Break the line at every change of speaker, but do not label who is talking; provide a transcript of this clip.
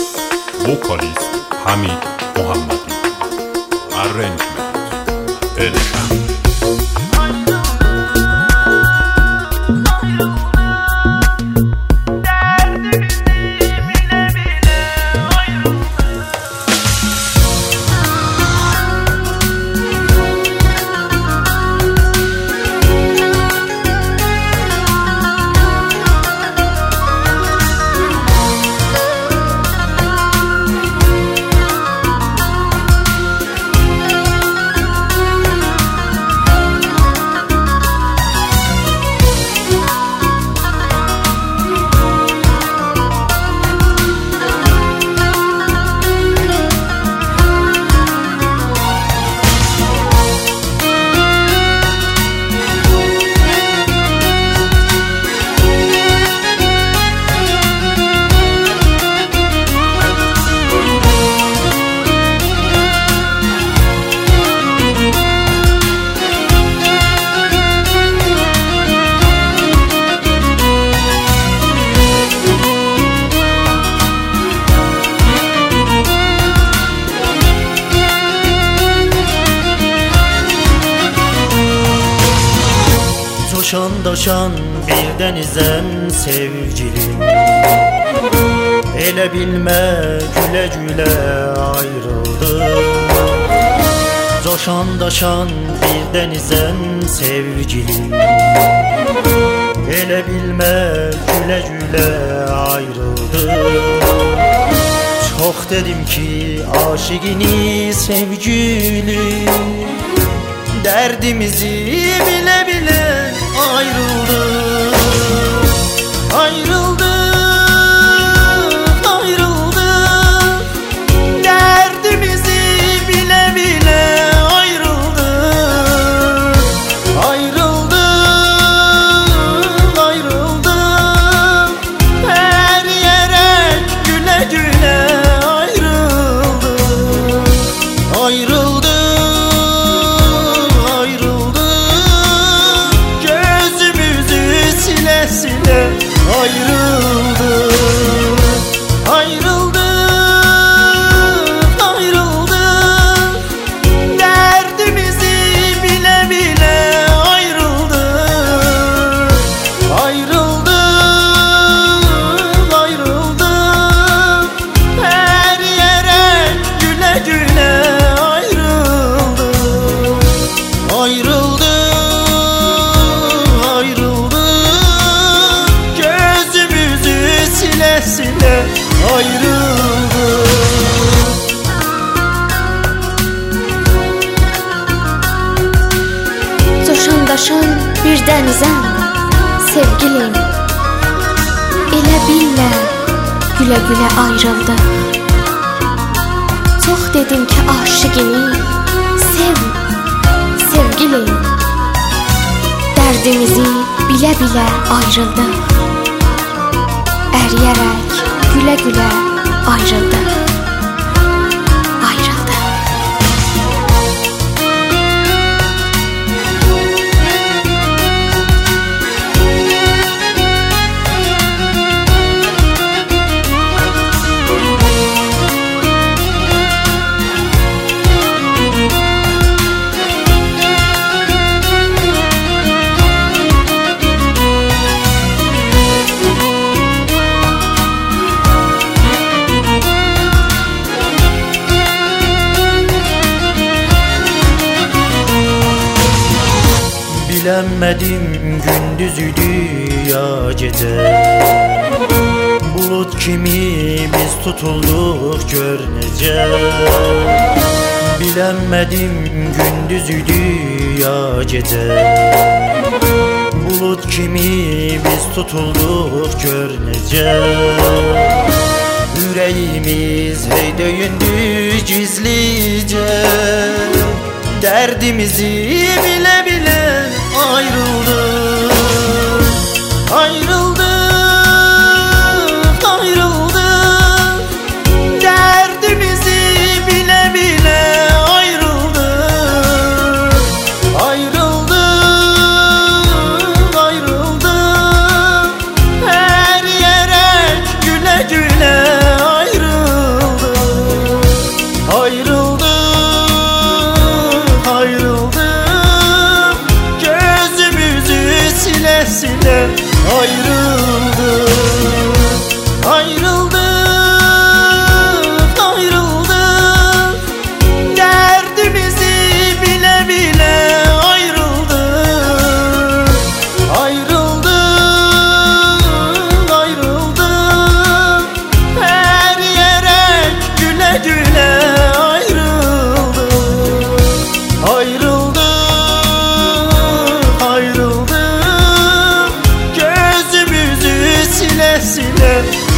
Vokalist Hamid Muhammadi. Arrangement Erkan.
Coşan bir denizem sevgilim, ele bilme güle güle ayrıldı. Coşan bir denizem sevgilim, ele bilme güle güle ayrıldı. Çok dedim ki aşıkini sevgili, derdimizi bile bile ayrıldı. Ayrıldı, ayrıldı, derdimizi bile bile ayrıldı. Ayrıldı, ayrıldı, her yere güle güle ayrıldı. Ayrıldı, sile ayrıldı. Ayrıldı, ayrıldı, derdimizi bile bile ayrıldı. Ayrıldı, ayrıldı, her yere güle güle ayrıldı. Ayrıldı, sile ayrıldı.
Coşan bir denizem sevgilim, ele bilme güle güle ayrıldı. Çok dedim ki aşıkini sev sevgilim, derdimizi bile bile ayrıldı. Eriyerek güle güle ayrıldı. Ayrıldı.
Bilemedim gündüzüydü ya gece, bulut kimi biz tutulduk gör nece. Bilemedim gündüzüydü ya gece, bulut kimi biz tutulduk gör nece. Yüreğimiz hey döyündü gizlice, derdimizi bile bile ayrıldı. Ayrıldı, ayrıldı, derdimizi bile bile ayrıldı. Ayrıldı, ayrıldı, her yere güle güle ayrıldı. bile